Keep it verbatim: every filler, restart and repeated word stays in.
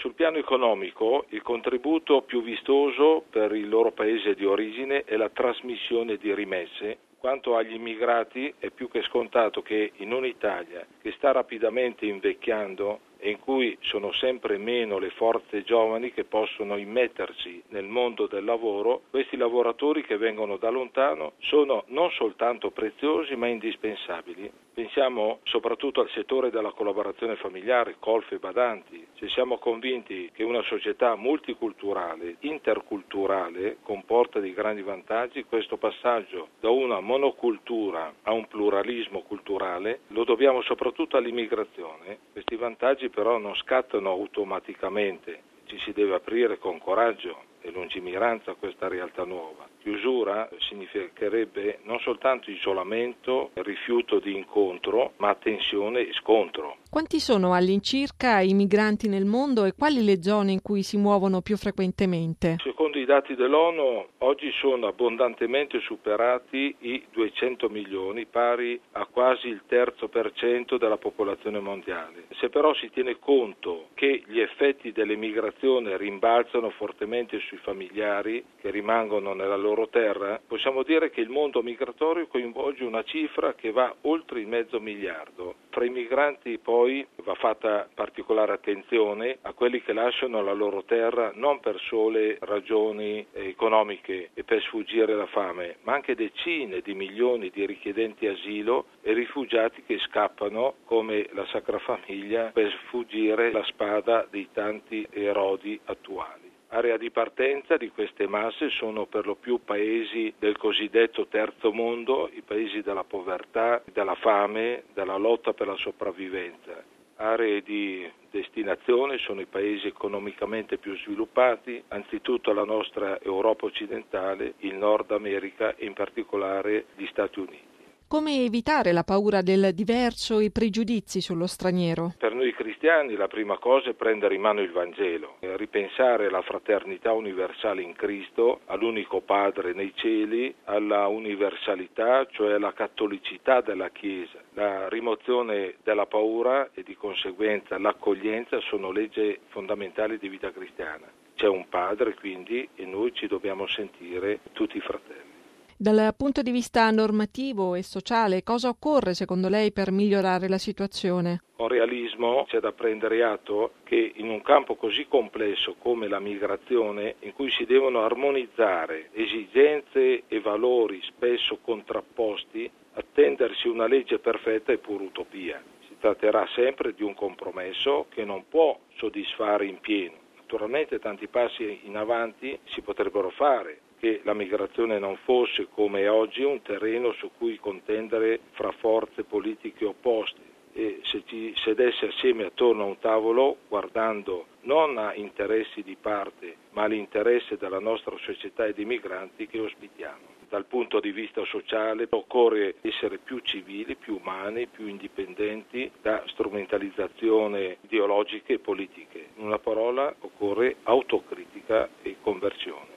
Sul piano economico, il contributo più vistoso per il loro paese di origine è la trasmissione di rimesse. Quanto agli immigrati, è più che scontato che in un'Italia che sta rapidamente invecchiando e in cui sono sempre meno le forze giovani che possono immettersi nel mondo del lavoro, questi lavoratori che vengono da lontano sono non soltanto preziosi ma indispensabili. Pensiamo soprattutto al settore della collaborazione familiare, colf e badanti. Se siamo convinti che una società multiculturale, interculturale, comporta dei grandi vantaggi, questo passaggio da una monocultura a un pluralismo culturale lo dobbiamo soprattutto all'immigrazione. Questi vantaggi però non scattano automaticamente, ci si deve aprire con coraggio e lungimiranza a questa realtà nuova. Chiusura significherebbe non soltanto isolamento, rifiuto di incontro, ma tensione e scontro. Quanti sono all'incirca i migranti nel mondo e quali le zone in cui si muovono più frequentemente? Secondo i dati dell'ONU, oggi sono abbondantemente superati i duecento milioni, pari a quasi il terzo per cento della popolazione mondiale. Se però si tiene conto che gli effetti dell'emigrazione rimbalzano fortemente sui familiari che rimangono nella loro terra, possiamo dire che il mondo migratorio coinvolge una cifra che va oltre il mezzo miliardo. Fra i migranti poi va fatta particolare attenzione a quelli che lasciano la loro terra non per sole ragioni economiche e per sfuggire alla fame, ma anche decine di milioni di richiedenti asilo e rifugiati che scappano come la Sacra Famiglia per sfuggire la spada dei tanti erodi attuali. Area di partenza di queste masse sono per lo più paesi del cosiddetto terzo mondo, i paesi della povertà, della fame, della lotta per la sopravvivenza. Aree di destinazione sono i paesi economicamente più sviluppati, anzitutto la nostra Europa occidentale, il Nord America e in particolare gli Stati Uniti. Come evitare la paura del diverso e i pregiudizi sullo straniero? Per noi cristiani la prima cosa è prendere in mano il Vangelo, ripensare alla fraternità universale in Cristo, all'unico Padre nei cieli, alla universalità, cioè alla cattolicità della Chiesa. La rimozione della paura e di conseguenza l'accoglienza sono leggi fondamentali di vita cristiana. C'è un Padre quindi e noi ci dobbiamo sentire tutti fratelli. Dal punto di vista normativo e sociale, cosa occorre secondo lei per migliorare la situazione? Con realismo c'è da prendere atto che in un campo così complesso come la migrazione, in cui si devono armonizzare esigenze e valori spesso contrapposti, attendersi una legge perfetta è pura utopia. Si tratterà sempre di un compromesso che non può soddisfare in pieno. Naturalmente tanti passi in avanti si potrebbero fare, che la migrazione non fosse come è oggi un terreno su cui contendere fra forze politiche opposte e se ci sedesse assieme attorno a un tavolo guardando non a interessi di parte ma all'interesse della nostra società e dei migranti che ospitiamo. Dal punto di vista sociale occorre essere più civili, più umani, più indipendenti da strumentalizzazione ideologiche e politiche. In una parola occorre autocritica e conversione.